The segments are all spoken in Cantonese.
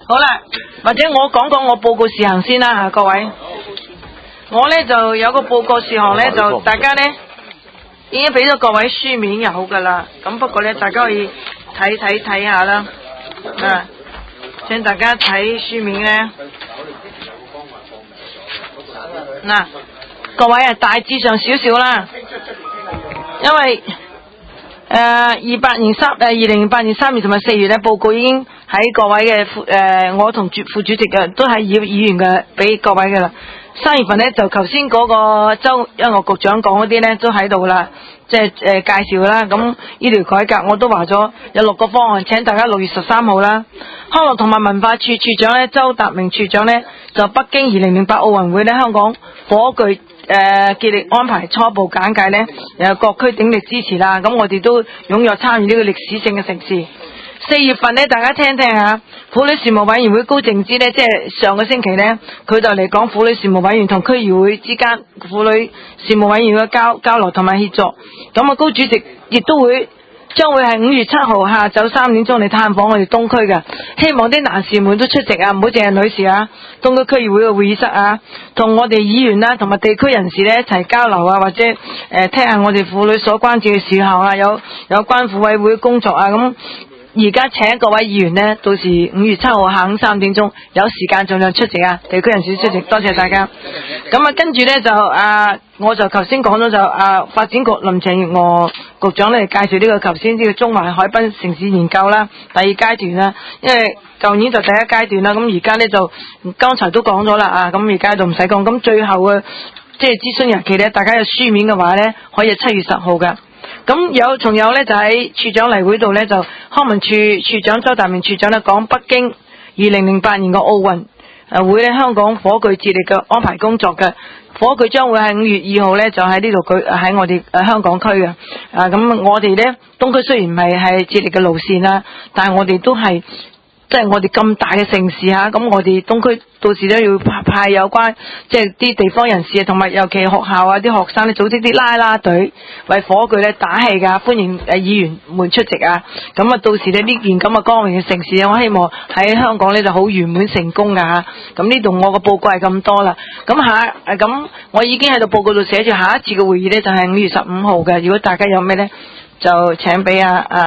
好啦，或者我講講我報告事項先啦吓，各位。我呢就有個報告事項呢，就大家呢已經俾咗各位書面有噶啦，咁不過呢，大家可以睇下啦，啊，請大家睇書面呢。嗱，各位啊，大致上少少啦，因為2008年3月同埋4月咧，報告已經喺各位嘅我同副主席嘅都係議員嘅俾各位嘅啦。3月份咧就頭先嗰個周音樂局長講嗰啲咧都喺度啦，即係介紹啦。咁醫療改革我都話咗有6個方案，請大家6月13號啦。康樂同埋文化處處長咧周達明處長咧就北京2008奧運會咧香港火炬竭力安排初步簡介呢，各區鼎力支持啦。咁我哋都踴躍參與呢個歷史性嘅城市。4月份呢，大家聽聽下婦女事務委員會高靜芝呢，即係上個星期呢，佢就嚟講婦女事務委員同區議會之間婦女事務委員會嘅交流同埋協作。咁啊，高主席亦都將會係5月7號下晝3點鐘嚟探訪我哋東區嘅，希望啲男士們都出席啊，唔好淨係女士啊。東區區議會嘅會議室啊，同我哋議員啦，同埋地區人士咧一齊交流啊，或者聽下我哋婦女所關注嘅事項啊，有關婦委會工作啊。咁而家請各位議員呢，到時5月7號下午3點鐘有時間盡量出席啊，地區人士出席，多謝大家。咁啊，跟住呢，就我就頭先講咗就發展局林鄭月娥局長咧介紹呢個頭先呢個中環海濱城市研究啦，第2階段啦，因為舊年就第1階段啦，咁而家呢，就剛才都講咗啦啊，咁而家就唔使講，咁最後嘅即係諮詢日期呢，大家有書面嘅話呢，可以7月10號噶。咁仲有呢，就喺處長例會度呢，就康文處處長周達明處長呢講北京2008年嘅奧運會呢，香港火炬竭力嘅安排工作嘅火炬將會喺5月2號呢，就喺呢度喺我哋香港區嘅。咁我哋呢，東區雖然唔係竭力嘅路線啦，但係我哋都係即係我哋咁大嘅城市吓，咁我哋東區到時都要派有關即係啲地方人士啊，同埋尤其學校啊啲學生咧組織啲啦啦隊為火炬咧打氣噶，歡迎議員們出席啊！咁啊，到時咧呢件咁嘅光榮嘅城市，我希望喺香港咧就好圓滿成功噶吓。咁呢度我個報告係咁多啦。咁我已經喺度報告度寫住下一次嘅會議咧就係5月15號嘅。如果大家有咩咧，就請俾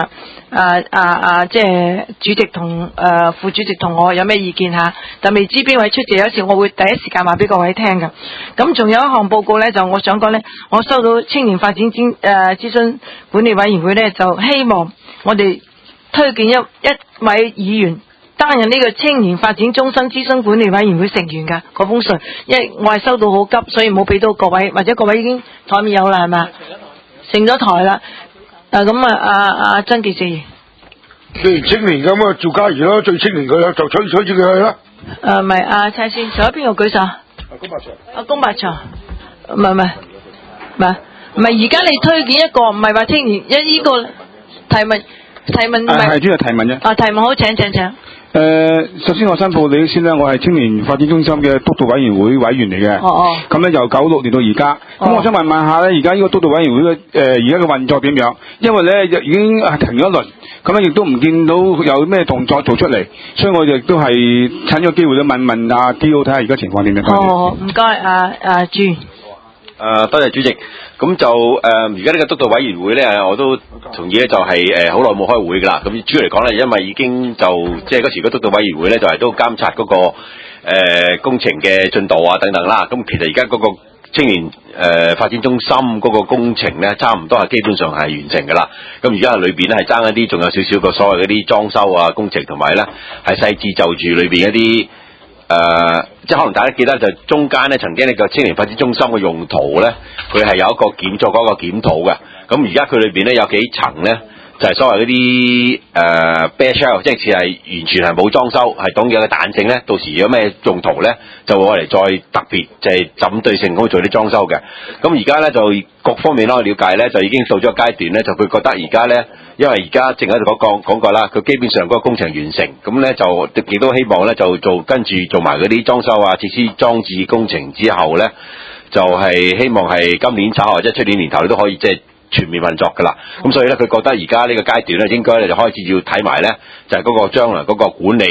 即係主席同副主席同我有咩意見吓，但未知邊位出席，有時我會第一時間話俾各位聽噶。咁仲有一項報告呢，就我想講呢，我收到青年發展諮詢管理委員會呢，就希望我哋推薦一位議員擔任呢個青年發展中心諮詢管理委員會成員噶嗰封信，因為我係收到好急，所以冇俾到各位，或者各位已經台面有啦係嘛，成咗台啦。咁曾記者， 既然青年咁啊，趙家怡咯，最青年佢啦，就取住佢去啦。 唔係蔡先，仲有邊個舉手？ 公伯祥。 公伯祥，唔係，而家你推薦一個，唔係話青年呢個提問唔係。 係主要提問啫。 提問好，請。 首先我申報你先啦，我係青年發展中心嘅督導委員會委員嚟嘅。咁咧由96年到而家。咁我想問下咧，而家呢個督導委員會嘅而家嘅運作點樣？因為咧已經停咗一輪，咁咧亦都唔見到有咩動作做出嚟，所以我亦都係趁咗機會咧問阿 D.O. 睇下而家情況點樣。 唔該，朱。 多謝主席。咁就而家呢個督導委員會咧，我都同意咧，就係好耐冇開會噶啦。咁主要嚟講咧，因為已經就即係嗰時個督導委員會咧，就係都監察嗰個工程嘅進度啊等等啦。咁其實而家嗰個青年發展中心嗰個工程咧，差唔多係基本上係完成噶啦。咁而家喺裏邊咧係爭一啲，仲有少少個所謂嗰啲裝修啊工程，同埋咧係細緻就住裏邊一啲。即係可能大家記得就中間咧曾經呢個青年發展中心嘅用途咧，佢係有一個做嗰個檢討嘅。咁而家佢裏邊咧有幾層咧，就係所謂嗰啲bare shell， 即係似係完全係冇裝修，係當有嘅彈性咧。到時有咩用途咧，就會攞嚟再特別就係針對性咁做啲裝修嘅。咁而家咧就各方面啦，我了解咧就已經到咗階段咧，就佢覺得而家咧。因為而家正喺度講過啦，佢基本上嗰個工程完成，咁咧就亦都希望咧就跟住做埋嗰啲裝修啊、設施裝置工程之後咧，就係希望係今年炒或者出年年頭都可以即係全面運作噶啦。咁所以咧，佢覺得而家呢個階段咧，應該咧就開始要睇埋咧，就係嗰個將來嗰個管理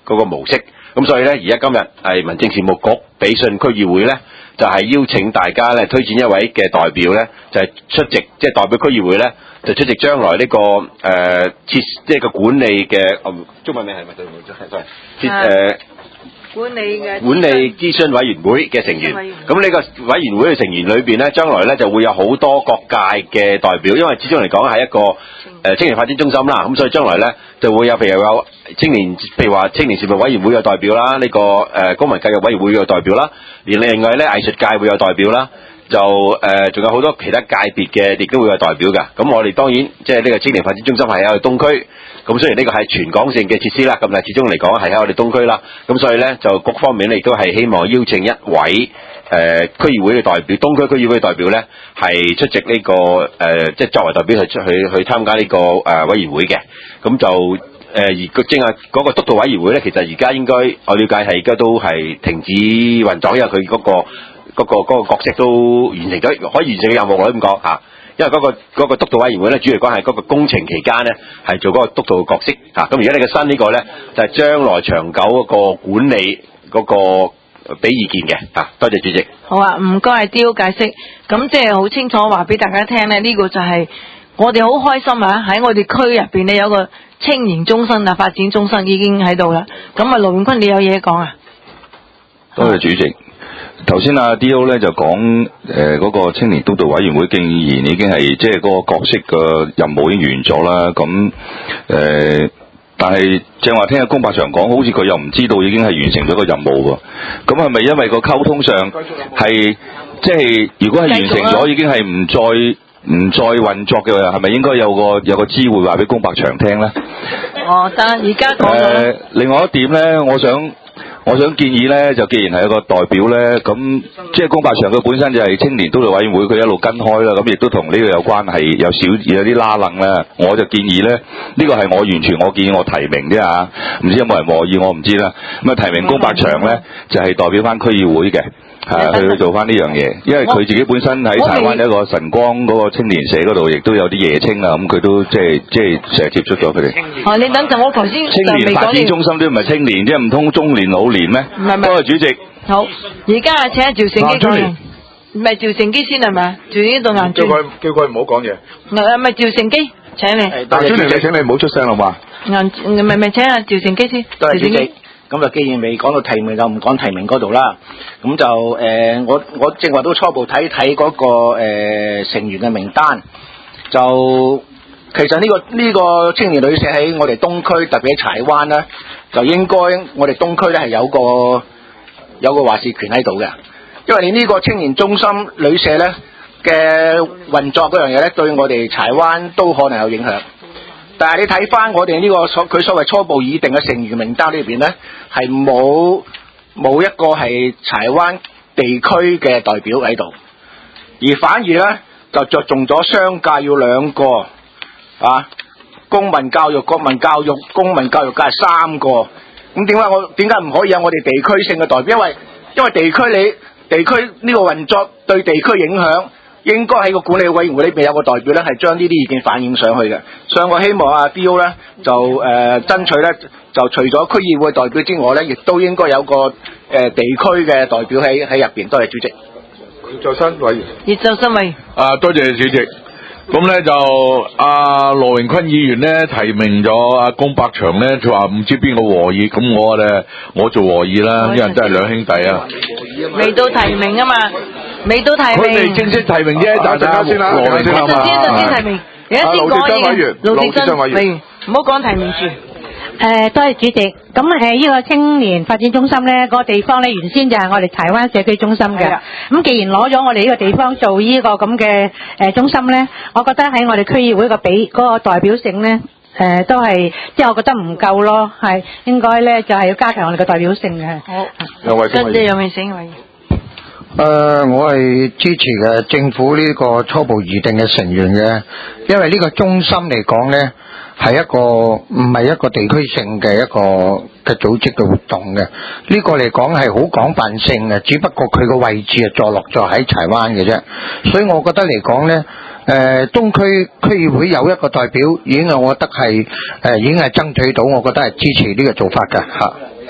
嗰個模式。咁所以咧，而家今日係民政事務局俾信區議會咧，就係邀請大家咧推薦一位嘅代表咧，就係出席，即係代表區議會咧，就出席將來呢個即係個管理嘅中文名係咪對唔對？管理諮詢委員會嘅成員，咁呢個委員會嘅成員裏邊咧，將來咧就會有好多各界嘅代表，因為始終嚟講係一個青年發展中心啦，咁所以將來咧就會有譬如有譬如話青年事務委員會有代表啦，呢個公民教育委員會有代表啦，另外咧藝術界會有代表啦，就仲有好多其他界別嘅亦都會有代表㗎。咁我哋當然即係呢個青年發展中心係喺東區。咁雖然呢個係全港性嘅設施啦，咁但係始終嚟講係喺我哋東區啦，咁所以咧就各方面咧亦都係希望邀請一位區議會嘅代表，東區區議會嘅代表咧係出席呢個即係作為代表去參加呢個委員會嘅，咁就而正係嗰個督導委員會咧，其實而家應該我了解係而家都係停止運作，因為佢嗰個角色都完成咗，可以完成嘅任務我都咁講嚇。因為嗰個督導委員會咧，主要講係嗰個工程期間咧，係做嗰個督導嘅角色嚇。咁而家你嘅新呢個咧，就係將來長久嗰個管理嗰個俾意見嘅嚇。多謝主席。好啊，唔該係雕解釋。咁即係好清楚話俾大家聽咧，呢個就係我哋好開心啊！喺我哋區入邊咧有個青年中心啊，發展中心已經喺度啦。咁啊，盧永坤你有嘢講啊？ 多謝主席。頭先阿 D.O 咧就講嗰個青年督導委員會竟然已經係即係嗰個角色嘅任務已經完咗啦，咁但係正話聽阿龔柏祥講，好似佢又唔知道已經係完成咗個任務喎。咁係咪因為個溝通上係即係如果係完成咗已經係唔再運作嘅，係咪應該有個知會話俾龔柏祥聽咧？哦，但係而家講另外一點咧，我想建議咧，就既然係一個代表咧，咁即係龔柏祥佢本身就係青年督導委員會，佢一路跟開啦，咁亦都同呢個有關係，有啲拉楞啦。我就建議咧，呢個係我完全我建議我提名啫嚇，唔知有冇人和意我唔知啦。咁啊提名龔柏祥咧，就係代表翻區議會嘅。去做翻呢樣嘢，因為佢自己本身喺台灣一個晨光嗰個青年社嗰度，亦都有啲夜青啊，咁佢都即係成日接觸咗佢哋。哦，你等陣，我頭先青年發展中心都唔係青年，即係唔通中年老年咩？唔係。多謝主席。好，而家請阿趙成基講嘢，唔係趙成基先係咪？趙呢度硬轉。叫佢唔好講嘢。唔係趙成基，請你。大專你請你唔好出聲好嘛？唔係請阿趙成基先。多謝主席。咁就既然未講到提名，就唔講提名嗰度啦。咁就我正話都初步睇嗰個成員嘅名單。就其實呢個青年旅社喺我哋東區，特別喺柴灣咧，就應該我哋東區咧係有個話事權喺度嘅。因為你呢個青年中心旅社咧嘅運作嗰樣嘢咧，對我哋柴灣都可能有影響。但係你睇翻我哋呢個佢所謂初步擬定嘅成員名單裏邊咧，係冇一個係柴灣地區嘅代表喺度，而反而咧就着重咗商界要兩個啊，公民教育、國民教育、公民教育界係3個。咁點解唔可以有我哋地區性嘅代表？因為地區呢個運作對地區影響。應該喺個管理委員會裏邊有個代表咧，係將呢啲意見反映上去嘅。所以我希望阿 D.O 咧就爭取咧，就除咗區議會代表之外咧，亦都應該有個地區嘅代表喺入邊。多謝主席。葉就新委員。葉就新委員。多謝主席。咁咧就阿羅榮坤議員咧提名咗阿龔柏祥咧，佢話唔知邊個和議，咁我做和議啦，因為真係兩兄弟啊。未到提名啊嘛。未到提名，佢未正式提名啫，等陣間先啦。羅榮坤啊嘛，先提名，而家先講嘢。盧志珍委員，唔好講提名住。多謝主席。咁呢個青年發展中心咧，個地方咧原先就係我哋柴灣社區中心嘅。咁既然攞咗我哋呢個地方做呢個咁嘅中心咧，我覺得喺我哋區議會嗰個代表性咧，都係即係我覺得唔夠咯，係應該咧就係要加強我哋嘅代表性嘅。好，有位跟住有位請委員。我係支持嘅政府呢個初步擬定嘅成員嘅，因為呢個中心嚟講呢係唔係一個地區性嘅一個嘅組織嘅活動嘅，呢個嚟講係好廣泛性嘅，只不過佢個位置係坐落咗喺柴灣嘅啫，所以我覺得嚟講呢東區區議會有一個代表已經係我覺得係已經係爭取到，我覺得係支持呢個做法㗎嚇。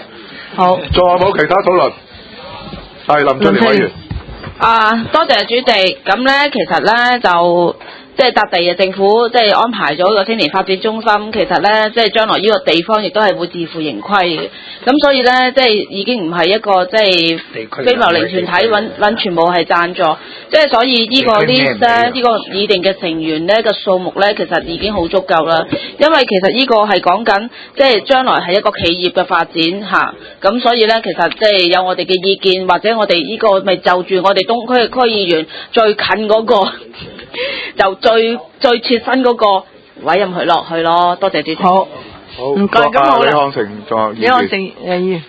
好。 仲有冇其他討論？係林俊傑委員。 多謝主席。咁咧，其實咧就即係笪地嘅政府即係安排咗個青年發展中心，其實咧即係將來呢個地方亦都係會自負盈虧嘅。咁所以咧，即係已經唔係一個即係非牟利團體揾全部係贊助，即係所以呢個 list 咧，呢個擬定嘅成員咧嘅數目咧，其實已經好足夠啦。因為其實呢個係講緊即係將來係一個企業嘅發展嚇，咁所以咧其實即係有我哋嘅意見，或者我哋呢個咪就住我哋東區區議員最近嗰個就最切身嗰個委任佢落去咯。多謝主席。 好，唔該。咁好啦。 李漢城再李漢城議員。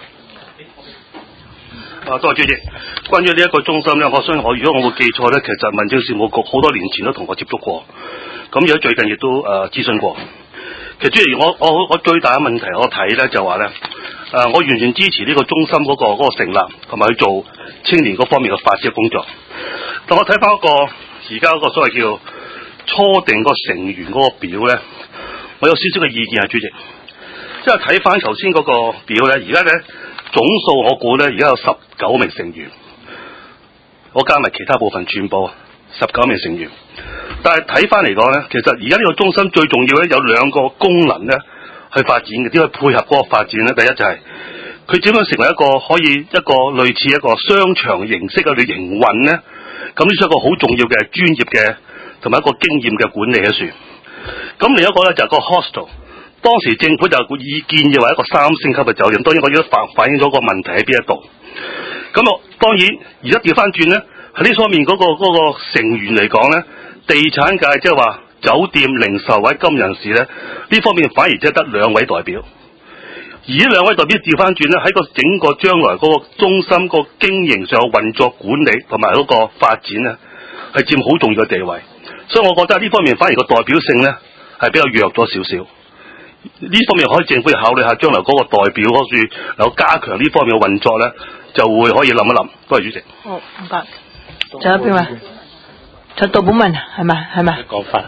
多謝主席。關於呢一個中心咧，我相信如果我冇記錯咧，其實民政事務局好多年前都同我接觸過，咁而家最近亦都諮詢過。其實主席，我最大嘅問題我睇咧就話咧，我完全支持呢個中心嗰個成立，同埋去做青年嗰方面嘅發展工作。但我睇翻而家嗰個所謂叫初定個成員嗰個表咧，我有少少嘅意見啊，主席。即係睇翻頭先嗰個表咧，而家咧總數我估咧而家有19名成員，我加埋其他部分全部19名成員。但係睇翻嚟講咧，其實而家呢個中心最重要咧有兩個功能咧去發展嘅，點去配合嗰個發展咧？第一就係佢點樣成為一個可以一個類似一個商場形式嘅營運咧？咁呢係一個好重要嘅專業嘅同埋一個經驗嘅管理嘅樹。咁另一個咧就係個 hostel。當時政府就意見嘅話一個3星級嘅酒店，當然我已經反映咗個問題喺邊一度。咁我當然而家調翻轉咧，喺呢方面嗰個成員嚟講咧，地產界即係話酒店零售或者金人士咧，呢方面反而即係得2位代表。而呢2位代表調翻轉咧，喺個整個將來嗰個中心個經營上運作管理同埋嗰個發展咧，係佔好重要嘅地位。所以我覺得呢方面反而個代表性咧係比較弱咗少少。呢方面可以政府考慮下，將來嗰個代表嗰處能夠加強呢方面嘅運作咧，就會可以諗一諗。多謝主席。 好，唔該。仲有邊位？就杜寶文係咪？ 講法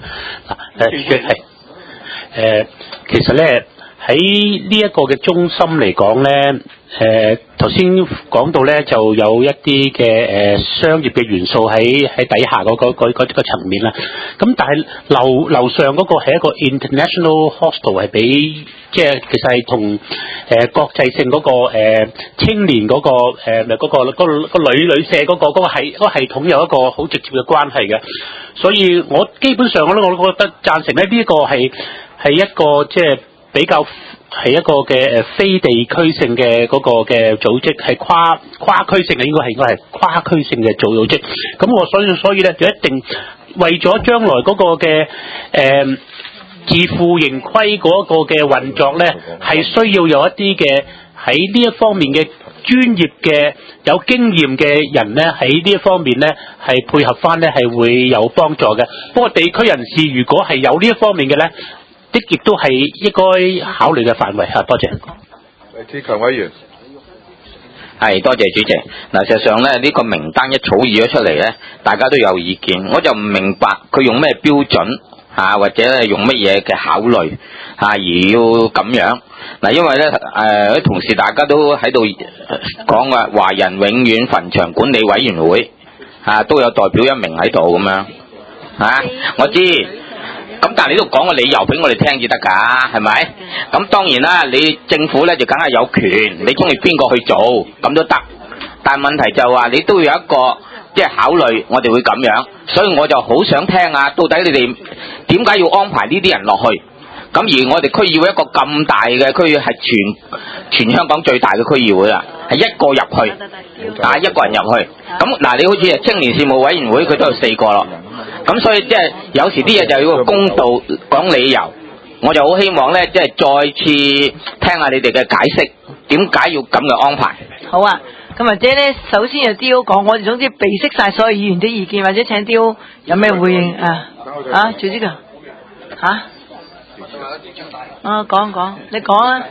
係其實咧喺呢一個嘅中心嚟講咧，頭先講到咧就有一啲嘅商業嘅元素喺底下嗰個層面啦。咁但係樓上嗰個係一個 international hostel， 係比即係其實係同國際性嗰個青年嗰個嗰旅社嗰個系統有一個好直接嘅關係嘅。所以我基本上我覺得贊成咧呢一個係一個即係比較係一個嘅非地區性嘅嗰個嘅組織，係跨區性嘅，應該係跨區性嘅組織。咁我所以咧就一定為咗將來嗰個嘅自負盈虧嗰個嘅運作咧，係需要有一啲嘅喺呢一方面嘅專業嘅有經驗嘅人咧，喺呢一方面咧係配合翻咧係會有幫助嘅。不過地區人士如果係有呢一方面嘅咧，亦都係應該考慮嘅範圍嚇。多謝。 黎志強委員。 係，多謝主席。嗱，事實上咧，呢個名單一草擬咗出嚟咧，大家都有意見，我就唔明白佢用咩標準或者係用乜嘢嘅考慮而要咁樣。嗱，因為咧啲同事大家都喺度講話華人永遠墳場管理委員會都有代表1名喺度咁樣我知。咁但係你都講個理由俾我哋聽至得㗎，係咪？咁當然啦，你政府咧就梗係有權，你中意邊個去做咁都得。但係問題就話你都要有一個即係考慮，我哋會咁樣。所以我就好想聽到底你哋點解要安排呢啲人落去？咁而我哋區議會一個咁大嘅區係全香港最大嘅區議會啦，係一個入去一個人入去。咁嗱，你好似青年事務委員會佢都有4個咯。咁所以即係有時啲嘢就要公道講理由，我就好希望咧，即係再次聽下你哋嘅解釋，點解要咁嘅安排？ 好啊，咁或者咧，首先就D.O. 講，我哋總之備悉晒所有議員啲意見，或者請 D.O. 有咩回應趙之強講，你講啊，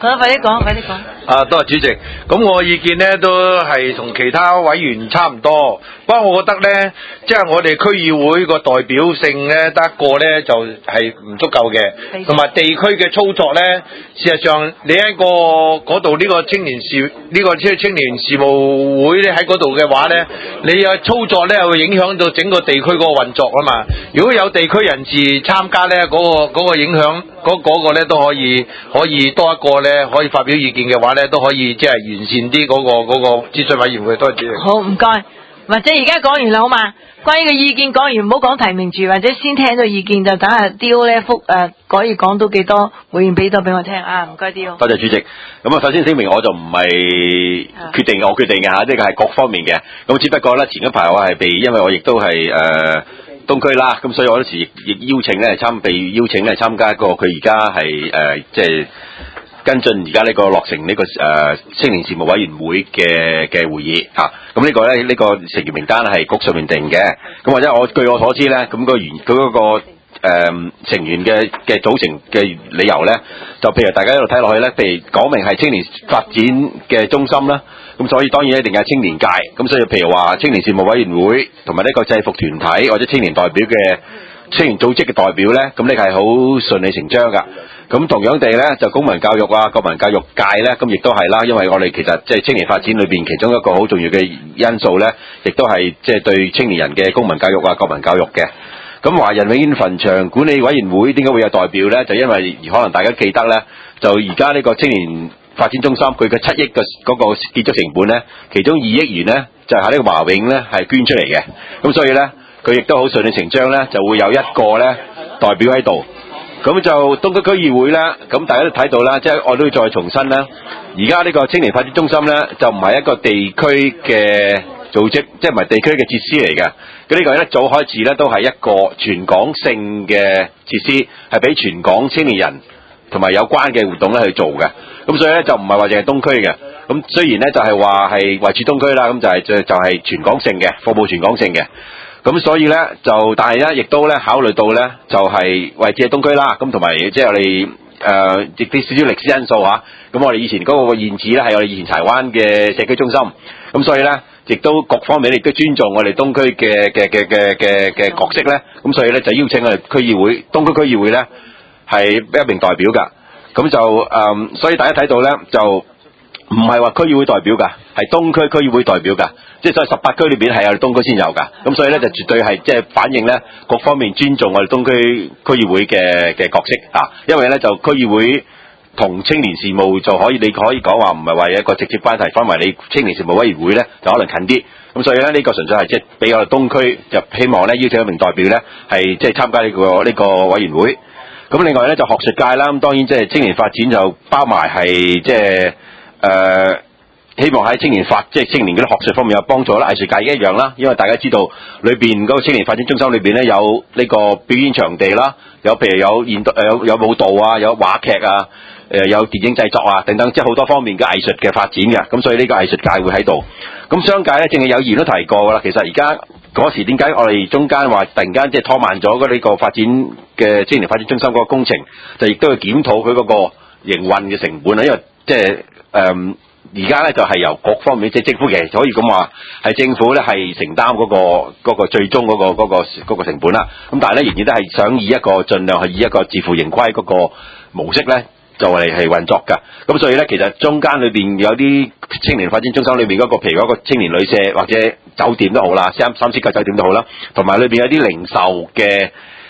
快啲講，快啲講。 啊，多謝主席。咁我意見呢都係同其他委員差唔多，不過我覺得呢，即係我哋區議會個代表性呢，得一個呢就係唔足夠嘅，同埋地區嘅操作呢，事實上你喺嗰度呢個青年事務會呢喺嗰度嘅話呢，你嘅操作呢會影響到整個地區嗰個運作啊嘛。如果有地區人士參加呢，嗰個影響嗰個呢都可以多一個呢可以發表意見嘅話呢，都可以即係完善啲嗰個諮詢委員會。多謝主席。 好，唔該。或者而家講完啦，好嘛？關於個意見講完，唔好講提名住，或者先聽到意見就等下雕咧可以講到幾多會員俾到俾我聽啊！唔該雕。 多謝主席。咁啊，首先聲明我就唔係決定我決定嘅嚇，呢個係各方面嘅。咁只不過咧，前一排我係因為我亦都係東區啦，咁所以我嗰時亦被邀請咧參加一個佢而家係即係跟進而家呢個落成呢個青年事務委員會嘅會議嚇。咁呢個咧呢個成員名單係局上面定嘅。咁或者據我所知咧，咁佢嗰個成員嘅組成嘅理由咧，就譬如大家一路睇落去咧，譬如講明係青年發展嘅中心啦。咁所以當然一定係青年界，咁所以譬如話青年事務委員會同埋呢個制服團體或者青年代表嘅青年組織嘅代表呢，咁呢個係好順理成章噶。咁同樣地呢，就公民教育啊、國民教育界呢，咁亦都係啦，因為我哋其實即係青年發展裏邊其中一個好重要嘅因素呢，亦都係即係對青年人嘅公民教育啊、國民教育嘅。咁華人永遠墳場管理委員會點解會有代表呢？就因為可能大家記得呢，就而家呢個青年發展中心佢嘅7億嘅嗰個建築成本呢，其中2億元呢，就係呢個華永呢係捐出嚟嘅。咁所以呢，佢亦都好順理成章呢，就會有一個呢代表喺度。咁就東區區議會呢，咁大家都睇到啦，即係我都要再重申啦。而家呢個青年發展中心呢，就唔係一個地區嘅組織，即係唔係地區嘅設施嚟嘅。咁呢個一早開始呢，都係一個全港性嘅設施，係俾全港青年人同埋有關嘅活動咧去做嘅。咁所以咧就唔係話淨係東區嘅。咁雖然咧就係話係位處東區啦，咁就係全港性嘅服務，全港性嘅。咁所以咧但係咧亦都咧考慮到咧就係位置係東區啦。咁同埋即係我哋亦啲少少歷史因素嚇。咁我哋以前嗰個現址咧係我哋以前柴灣嘅社區中心。咁所以咧亦都各方面亦都尊重我哋東區嘅角色咧。咁所以咧就邀請我哋區議會東區區議會咧係一名代表㗎。咁就所以大家睇到咧，就唔係話區議會代表㗎，係東區區議會代表㗎。即係所以18區裏邊係我哋東區先有㗎。咁所以咧就絕對係即係反映咧各方面尊重我哋東區區議會嘅角色啊。因為咧就區議會同青年事務就你可以講話唔係話有一個直接關係，反為你青年事務委員會咧就可能近啲。咁所以咧呢個純粹係即係俾我哋東區就希望咧邀請一名代表咧係即係參加呢個委員會。咁另外咧就學術界啦，咁當然即係青年發展就包埋係即係希望喺青年嘅學術方面有幫助啦，藝術界一樣啦，因為大家知道裏邊嗰個青年發展中心裏邊咧有呢個表演場地啦，有譬如有舞蹈啊，有話劇啊，有電影製作啊等等，即係好多方面嘅藝術嘅發展嘅。咁所以呢個藝術界會喺度。咁商界咧，正係有議員都提過噶啦。其實而家嗰時點解我哋中間話突然間即係拖慢咗呢個發展嘅青年發展中心嗰個工程，就亦都要檢討佢嗰個營運嘅成本啦。因為即係而家咧就係由各方面即係政府其實可以咁話係政府咧係承擔嗰個最終嗰個成本啦。咁但係咧仍然都係想盡量係以一個自負盈虧嗰個模式咧就係運作㗎。咁所以咧其實中間裏邊有啲青年發展中心裏邊嗰個譬如嗰個青年旅舍或者酒店都好啦，三星級酒店都好啦，同埋裏邊有啲零售嘅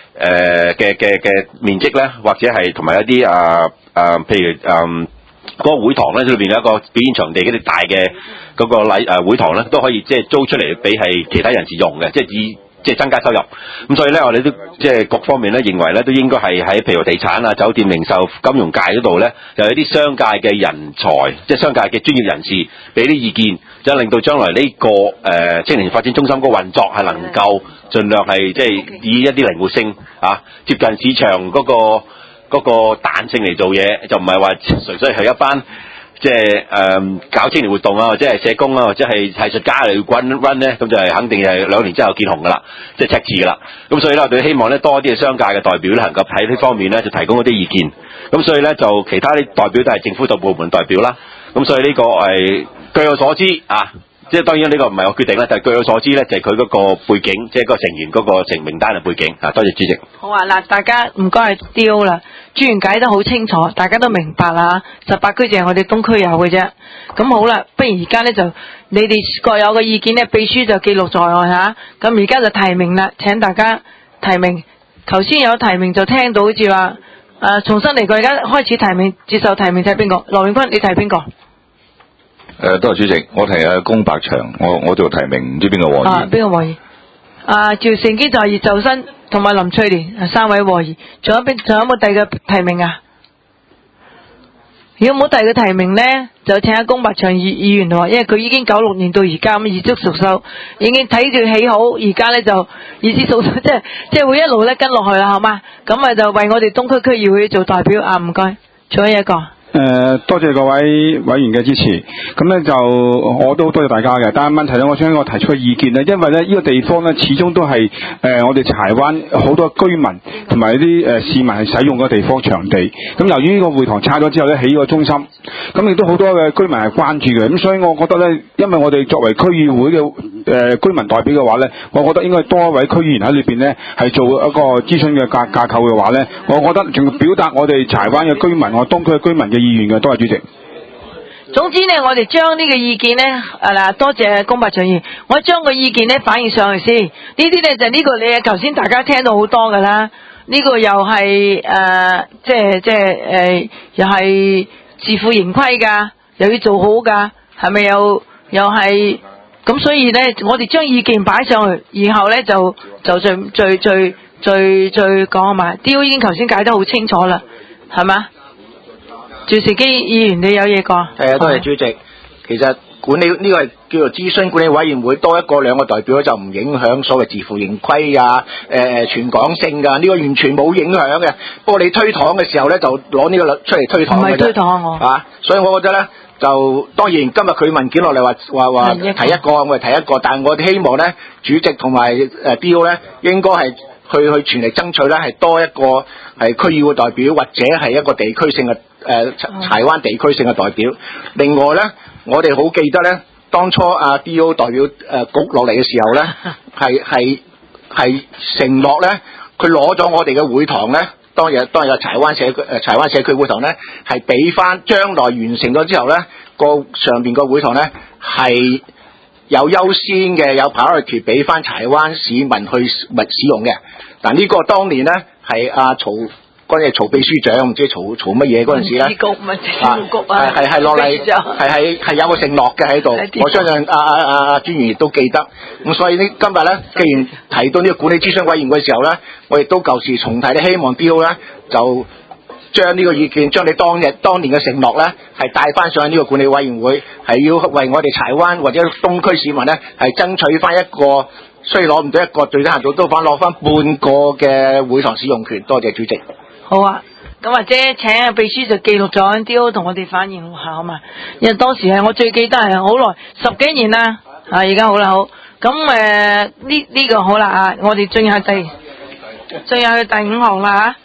面積咧，或者係同埋一啲譬如嗰個會堂咧，裏邊有一個表演場地嗰啲大嘅嗰個會堂咧，都可以即係租出嚟俾係其他人士用嘅，即係增加收入。咁所以咧，我哋都即係各方面咧認為咧，都應該係喺譬如地產啊、酒店、零售、金融界嗰度咧，就有啲商界嘅人才，即係商界嘅專業人士俾啲意見，就令到將來呢個青年發展中心個運作係能夠盡量係即係以一啲靈活性接近市場嗰個彈性嚟做嘢，就唔係話純粹係一班即係搞青年活動啊，或者係社工啊，或者係藝術家嚟 run 咧，咁就係肯定係2年之後見紅噶啦，即係赤字噶啦。咁所以咧，我哋希望咧多啲嘅商界嘅代表咧，能夠喺呢方面咧就提供一啲意見。咁所以咧就其他啲代表都係政府部門代表啦。咁所以呢個係據我所知啊。即係當然呢個唔係我決定啦，但係據我所知咧，就係佢嗰個背景，即係個成員嗰個名單嘅背景啊。多謝主席。 好啊，嗱，大家唔該係丟啦，專員解得好清楚，大家都明白啦。18區淨係我哋東區有嘅啫。咁好啦，不如而家咧就你哋各有嘅意見咧，秘書就記錄在案嚇。咁而家就提名啦，請大家提名。頭先有提名就聽到好似話重新嚟過，而家開始提名，接受提名睇邊個？羅永坤，你提邊個？ 多謝主席，我提龔伯祥，我做提名，唔知邊個和議？ 邊個和議？趙成基就係葉就新同埋林翠蓮3位和議，仲有冇第二個提名啊？如果冇第二個提名咧，就請阿龔伯祥議員喎，因為佢已經96年到而家咁業足熟手，已經睇住起好，而家咧就意思數即係會一路咧跟落去啦，好嘛？咁就為我哋東區區議會做代表啊，唔該，仲有一個。 多謝各位委員嘅支持，咁咧就我都多謝大家嘅。但係問題咧，我想我提出個意見咧，因為咧呢個地方咧始終都係我哋柴灣好多居民同埋啲市民係使用嘅地方場地。咁由於呢個會堂拆咗之後咧，起個中心，咁亦都好多嘅居民係關注嘅。咁所以我覺得咧，因為我哋作為區議會嘅居民代表嘅話咧，我覺得應該多一位區議員喺裏邊咧係做一個諮詢嘅架構嘅話咧，我覺得仲要表達我哋柴灣嘅居民，我東區嘅居民嘅意願嘅。多謝主席。 總之呢，我哋將呢個意見呢，多謝龔伯祥議員，我將個意見呢反映上去先。呢啲呢就呢個你頭先大家聽到好多噶啦，呢個又係又係自負盈虧噶，又要做好噶，係咪又係咁？所以呢，我哋將意見擺上去，然後呢就最講埋。D.O. 已經頭先解得好清楚啦，係嘛？趙成基議員，你有嘢講？ 係啊，多謝主席。其實管理呢個係叫做諮詢管理委員會，多一個兩個代表就唔影響所謂自負盈虧啊，全港性㗎，呢個完全冇影響嘅。不過你推搪嘅時候咧，就攞呢個出嚟推搪嘅啫。唔係推搪我。所以我覺得咧，就當然今日佢文件落嚟話提一個，我哋提一個，但係我哋希望咧，主席同埋D.O. 咧應該係去全力爭取咧，係多一個係區議會代表或者係一個地區性嘅。柴灣地區性嘅代表。另外咧，我哋好記得咧，當初D.O. 代表局落嚟嘅時候咧，係承諾咧，佢攞咗我哋嘅會堂咧，當日嘅柴灣社區會堂咧，係俾翻將來完成咗之後咧，上邊個會堂咧係有優先嘅，有 priority 俾翻柴灣市民去使用嘅。嗱呢個當年咧係嗰陣係曹秘書長，唔知曹乜嘢嗰陣時咧，局係落嚟，係有個承諾嘅喺度。我相信專員亦都記得。咁所以呢，今日咧，既然提到呢個管理諮詢委員會嘅時候咧，我亦都舊時重提咧，希望 D.O. 咧就將呢個意見，將你當年嘅承諾咧，係帶翻上呢個管理委員會，係要為我哋柴灣或者東區市民咧，係爭取翻一個，雖然攞唔到一個最低限度都攞翻半個嘅會堂使用權。多謝主席。 好啊，咁或者請秘書就記錄咗 D.O. 同我哋反映下好嘛？因為當時係我最記得係好耐10幾年啦，而家好啦好。咁呢個好啦我哋進入第5項啦